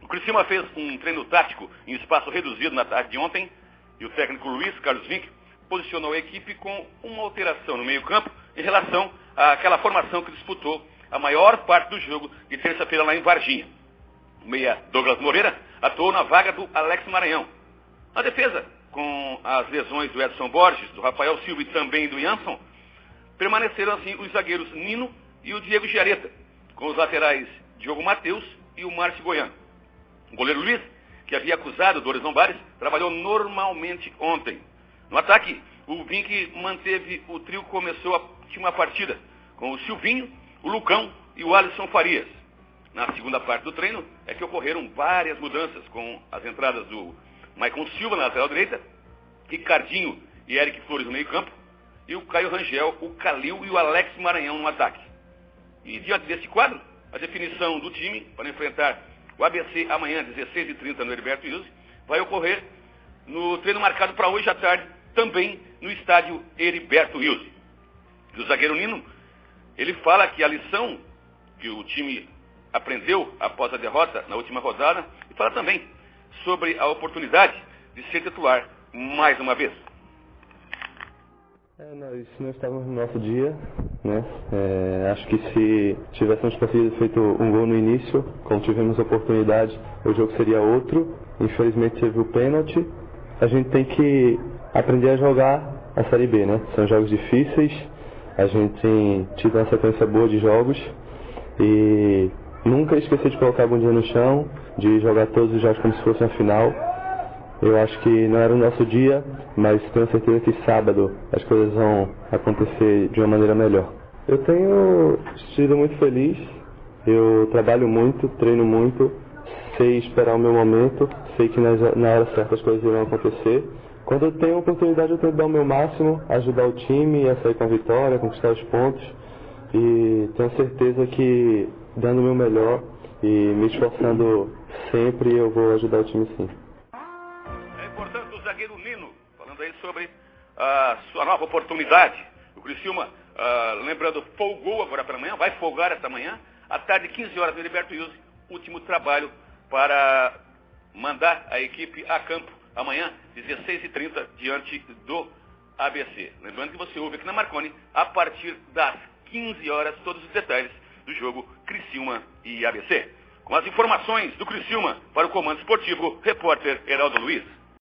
Criciúma fez um treino tático em espaço reduzido na tarde de ontem e o técnico Luiz Carlos Vinck posicionou a equipe com uma alteração no meio-campo em relação àquela formação que disputou a maior parte do jogo de terça-feira lá em Varginha. O meia Douglas Moreira atuou na vaga do Alex Maranhão. Na defesa, com as lesões do Edson Borges, do Rafael Silva e também do Jansson, permaneceram assim os zagueiros Nino e o Diego Giareta, com os laterais Diogo Matheus e o Márcio Goiano. O goleiro Luiz, que havia acusado Dores Lombares, trabalhou normalmente ontem. No ataque, o Vinck manteve o trio que começou a última partida, com o Silvinho, o Lucão e o Alisson Farias. Na segunda parte do treino é que ocorreram várias mudanças, com as entradas do Maicon Silva na lateral direita, Ricardinho e Eric Flores no meio campo, e o Caio Rangel, o Calil e o Alex Maranhão no ataque. E diante desse quadro, a definição do time para enfrentar o ABC amanhã, 16h30, no Heriberto Wilson, vai ocorrer no treino marcado para hoje à tarde, também no estádio Heriberto Wilson. E o zagueiro Nino, ele fala que a lição que o time aprendeu após a derrota na última rodada, e fala também sobre a oportunidade de ser titular mais uma vez. Nós não estávamos no nosso dia, né? Acho que se tivéssemos conseguido feito um gol no início, como tivemos a oportunidade, o jogo seria outro. Infelizmente teve o pênalti. A gente tem que aprender a jogar a Série B, né? São jogos difíceis, a gente tem tido uma sequência boa de jogos e nunca esquecer de colocar a bundinha no chão, de jogar todos os jogos como se fosse uma final. Eu acho que não era o nosso dia, mas tenho certeza que sábado as coisas vão acontecer de uma maneira melhor. Eu tenho sido muito feliz, eu trabalho muito, treino muito, sei esperar o meu momento, sei que na hora certa as coisas irão acontecer. Quando eu tenho a oportunidade eu tento dar o meu máximo, ajudar o time a sair com a vitória, conquistar os pontos. E tenho certeza que dando o meu melhor e me esforçando sempre eu vou ajudar o time sim. Portanto, o zagueiro Nino, falando aí sobre a sua nova oportunidade. O Criciúma, lembrando, folgou agora pela manhã, vai folgar esta manhã, à tarde, 15 horas, no Heriberto Wilson, último trabalho para mandar a equipe a campo amanhã, 16h30, diante do ABC. Lembrando que você ouve aqui na Marconi, a partir das 15 horas, todos os detalhes do jogo Criciúma e ABC. Com as informações do Criciúma para o Comando Esportivo, repórter Heraldo Luiz.